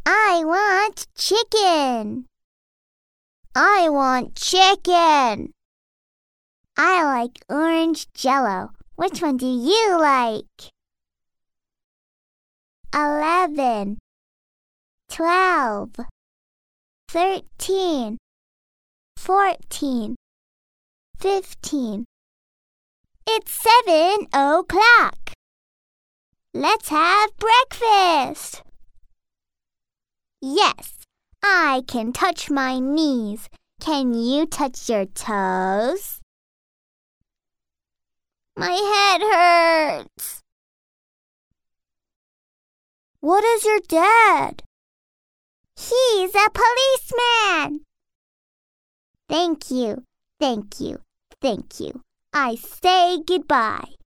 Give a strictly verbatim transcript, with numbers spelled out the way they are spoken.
I want chicken. I want chicken. I like orange Jell-O. Which one do you like? Eleven, twelve, thirteen, fourteen, fifteen. It's seven o'clock. Let's have breakfast. Yes, I can touch my knees. Can you touch your toes? My head hurts. What is your dad? He's a policeman. Thank you, thank you, thank you. I say goodbye.